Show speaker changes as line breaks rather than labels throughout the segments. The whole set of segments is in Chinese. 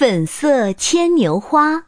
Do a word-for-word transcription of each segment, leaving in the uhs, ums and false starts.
粉色牵牛花。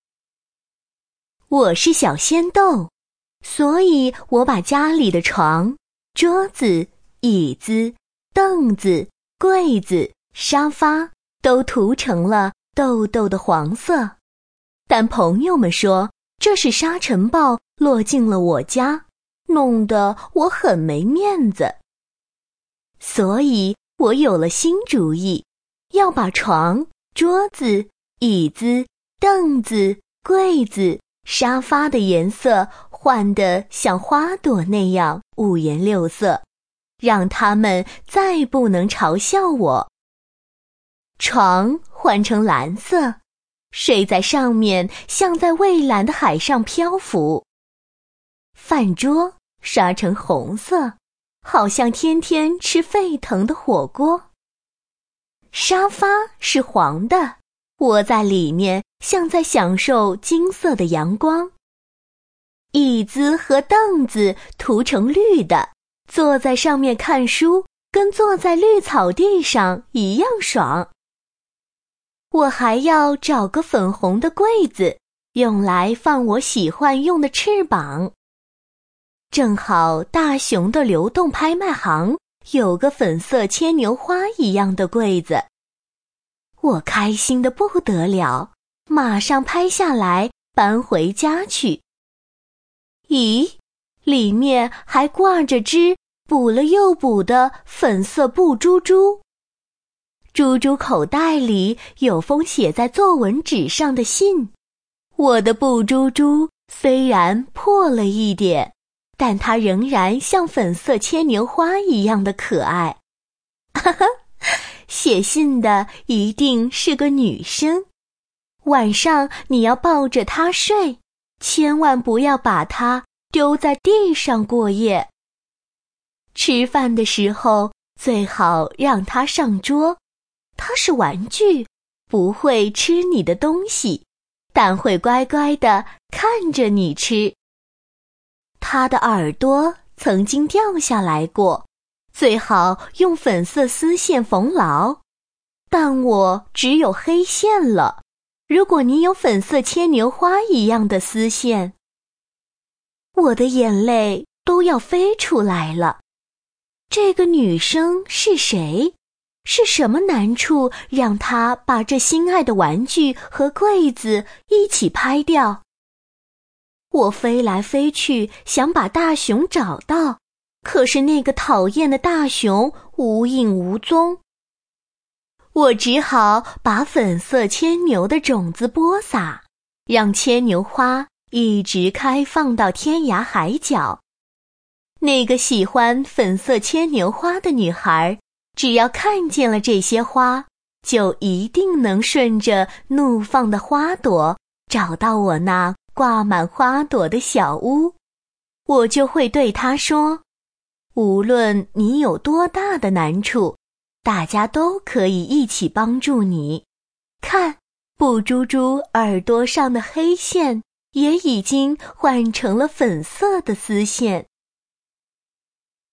我是小仙豆，所以我把家里的床、桌子、椅子、凳子、柜子、沙发都涂成了豆豆的黄色。但朋友们说，这是沙尘暴落进了我家，弄得我很没面子。所以我有了新主意，要把床、桌子、椅子、凳子、柜子、沙发的颜色换得像花朵那样五颜六色，让他们再不能嘲笑我。床换成蓝色，睡在上面像在蔚蓝的海上漂浮。饭桌刷成红色，好像天天吃沸腾的火锅。沙发是黄的，窝在里面像在享受金色的阳光。椅子和凳子涂成绿的，坐在上面看书，跟坐在绿草地上一样爽。我还要找个粉红的柜子，用来放我喜欢用的翅膀。正好大熊的流动拍卖行有个粉色牵牛花一样的柜子，我开心得不得了，马上拍下来搬回家去。咦，里面还挂着只补了又补的粉色布珠珠。珠珠口袋里有封写在作文纸上的信。我的布珠珠虽然破了一点，但它仍然像粉色牵牛花一样的可爱。哈哈，写信的一定是个女生。晚上你要抱着她睡，千万不要把她丢在地上过夜。吃饭的时候最好让她上桌，她是玩具，不会吃你的东西，但会乖乖地看着你吃。她的耳朵曾经掉下来过，最好用粉色丝线缝牢，但我只有黑线了。如果你有粉色牵牛花一样的丝线，我的眼泪都要飞出来了。这个女生是谁？是什么难处让她把这心爱的玩具和柜子一起拍掉？我飞来飞去，想把大熊找到，可是那个讨厌的大熊无影无踪。我只好把粉色牵牛的种子播撒，让牵牛花一直开放到天涯海角。那个喜欢粉色牵牛花的女孩，只要看见了这些花，就一定能顺着怒放的花朵找到我那挂满花朵的小屋。我就会对她说，无论你有多大的难处，大家都可以一起帮助你。看，布珠珠耳朵上的黑线也已经换成了粉色的丝线。